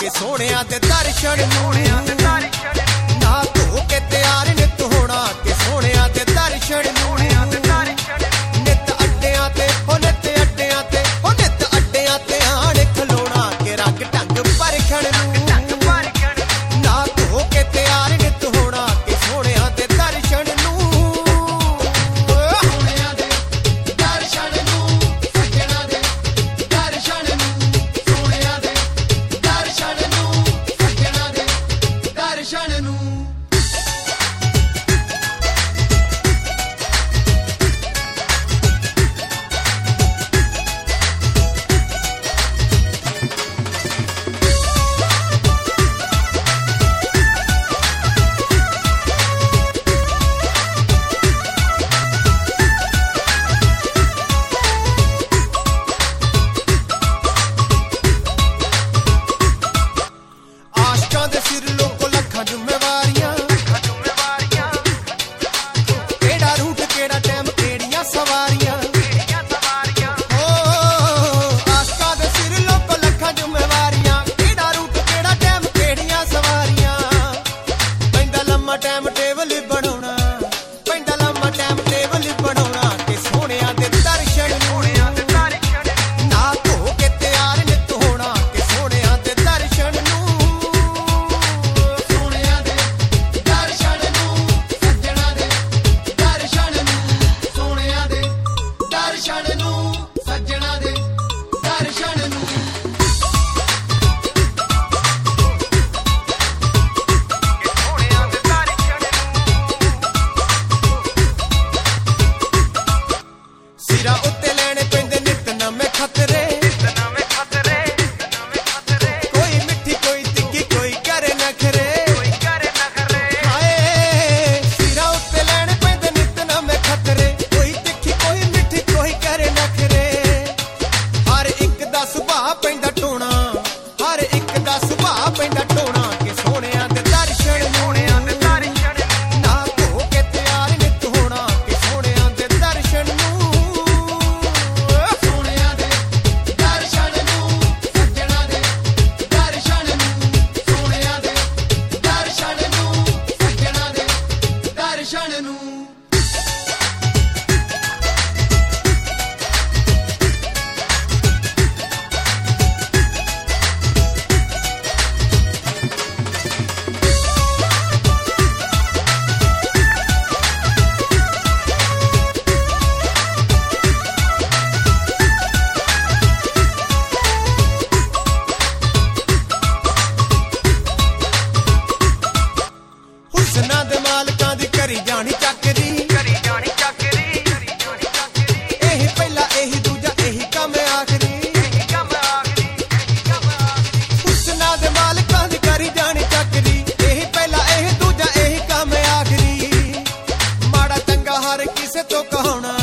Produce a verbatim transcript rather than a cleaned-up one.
ਸੋਹਣਿਆਂ ਦੇ ਦਰਸ਼ਨ ਨੂੰ ਨਾ ਧੋ ਕੇ ਤਿਆਰ ਨਿਤ ਹੋਣਾ ਕਿ ਸੋਹਣਿਆਂ ਦੇ ਦਰਸ਼ਨ ਨੂੰ ਨਿਤ ਅੱਡਿਆਂ ਤੇ ਉਹ ਨਿਤ ਅੱਡਿਆਂ ਤੇ ਉਹ ਨਿਤ ਅੱਡਿਆਂ ਤੇ ਆਣ ਖਲੋਣਾ ਕਿ ਰੰਗ ਢੰਗ ਪਰਖਣ ਨੂੰ ਨਾ ਧੋ ਕੇ ਤਿਆਰ ਨਿਤ ਹੋਣਾ ਕਿ ਸੋਹਣਿਆਂ ਦੇ ਦਰਸ਼ਨ ਨੂੰ ਸੋਹਣਿਆਂ ਦੇ ਦਰਸ਼ਨ ਨੂੰ ਸੱਜਣਾ ਦੇ ਦਰਸ਼ਨ ਨੂੰ ਸੋਹਣਿਆਂ ਦੇ ਦਰਸ਼ਨ ਨੂੰ ਸੱਜਣਾ ਦੇ ਦਰਸ਼ਨ ਨੂੰ ਕਿਸੇ ਤੋਂ ਕਹਾਉਣਾ